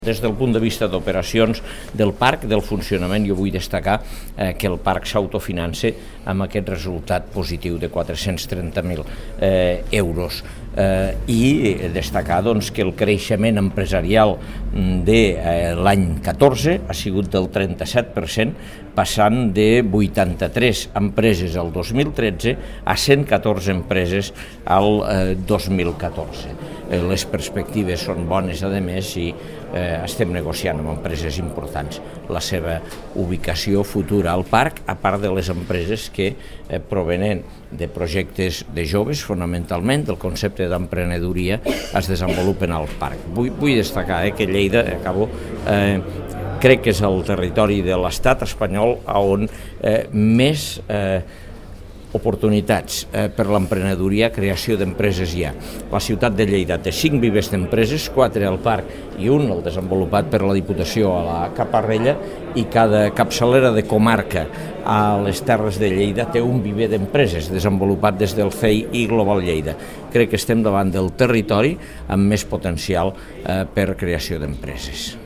Des del punt de vista d'operacions del parc, del funcionament, jo vull destacar que el parc s'autofinança amb aquest resultat positiu de 430.000 euros i destacar que el creixement empresarial de l'any 14 ha sigut del 37%, passant de 83 empreses al 2013 a 114 empreses al 2014. Les perspectives són bones, a més, i estem negociant amb empreses importants la seva ubicació futura al parc, a part de les empreses que provenen de projectes de joves, fonamentalment, del concepte d'emprenedoria, es desenvolupen al parc. Vull destacar que Lleida, crec que és el territori de l'estat espanyol on més oportunitats per l'emprenedoria, creació d'empreses hi ha. La ciutat de Lleida té 5 vivers d'empreses, 4 al parc i un el desenvolupat per la Diputació a la Caparrella, i cada capçalera de comarca a les Terres de Lleida té un viver d'empreses desenvolupat des del FEI i Global Lleida. Crec que estem davant del territori amb més potencial per creació d'empreses.